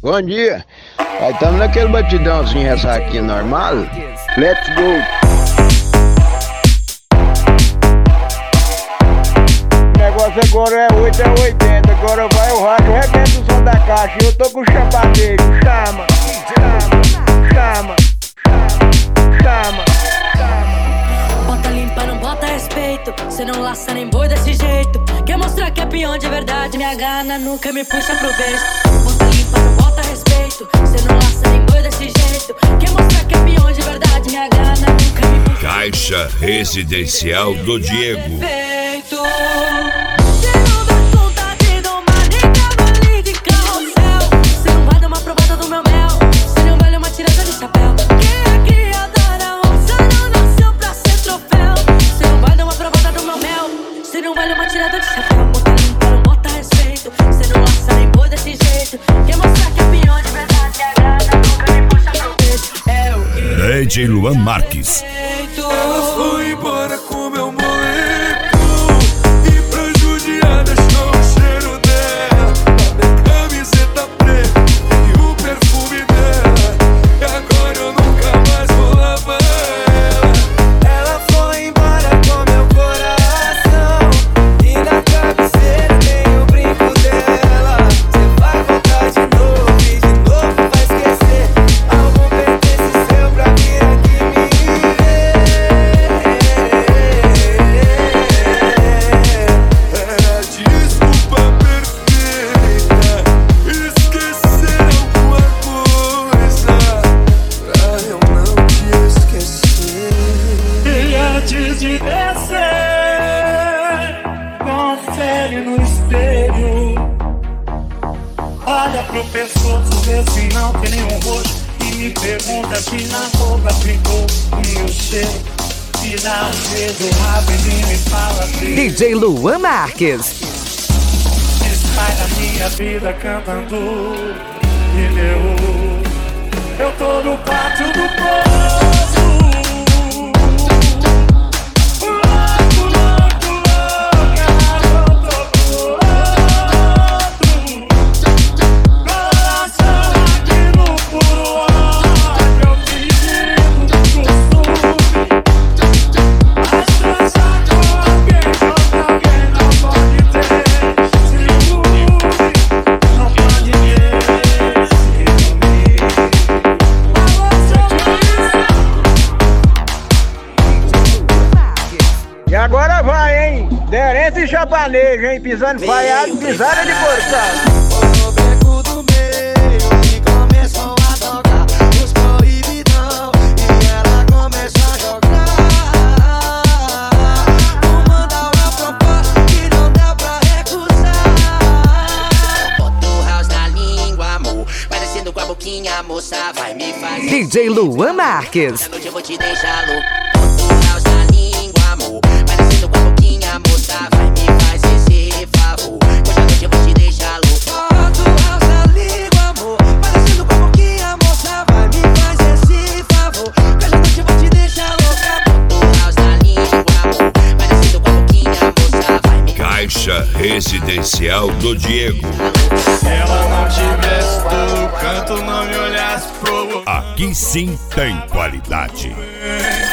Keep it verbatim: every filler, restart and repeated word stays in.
Bom dia. Aí estamos naquele batidãozinho ressaquinho normal. Let's go. O negócio agora é oito é oitenta. Agora vai o rádio, arrebenta o som da caixa. E eu tô com o chapadeiro. Chama, chama, chama, chama, chama. Bota limpa, não bota respeito. Cê não laça nem boi desse jeito. Quer mostrar que é peão de verdade. Minha gana nunca me puxa pro beijo. Bota limpa, não bota respeito. Cê não laça nem boi desse jeito. Quer mostrar que é peão de verdade. Minha gana nunca me puxa. Caixa Residencial do Diego. Perfeito. Cê não dá conta de domar nem cavalo de carrossel. Cê não vai dar uma provada do meu mel. Cê não vale uma tirada de chapéu. Quem é criadora onça não nasceu pra ser troféu. Cê não vai dar uma provada do meu mel. Cê não vale uma tirada de chapéu. Bota limpa, não bota respeito. Cê não laça nem boi desse jeito. Quer mostrar que é pior de verdade. A grana nunca me puxa pro peito. É o D J Luan Marques. Ela foi embora com meu moleque e pra judiar deixou o cheiro dela. A camiseta preta e o perfume dela. E agora eu nunca mais vou lavar ela. Ela foi embora com meu coração e na cabeceira tem o brinco dela. Cê vai voltar de novo e de novo vai esquecer. Algum pertence seu pra vir aqui me ver. Era desculpa perfeita, esquecer alguma coisa pra eu não te esquecer. E antes de descer, confere no espelho. Olha pro pescoço, vê se não tem nenhum roxo. E me pergunta se na roupa ficou o meu cheiro. E dá um beijo rápido e me fala assim. D J Luan Marques. Sai da minha vida cantando e eu, eu tô no pátio do poço. Louco, louco, louca, eu tô pronto. Coração aqui no puro ódio, eu pedindo costume. Mas transar com alguém, com alguém não pode ter. E agora vai, hein? Derente e chapanejo, hein? Pisando falhado, pisada de porção. O beco do meio e começou a tocar os proibidão e ela começou a jogar. Vou mandar uma proposta que não dá pra recusar. Bota o house na língua, amor. Parecendo com a boquinha, moça, vai me fazer. D J Luan Marques. Essa noite eu vou te deixar louco. Bota o house na língua, amor. Parecendo com a boquinha, moça, vai me fazer esse favor. Hoje à noite eu vou te deixar louco. Bota o house na língua, amor. Parecendo com a boquinha, moça, vai me fazer esse favor. Que hoje à noite eu vou te deixar louca. Bota o house na língua, amor. Parecendo com a boquinha, moça, vai me Caixa Residencial do Diego. Se ela não tivesse todo canto, não me olhasse pro. Aqui sim tem qualidade.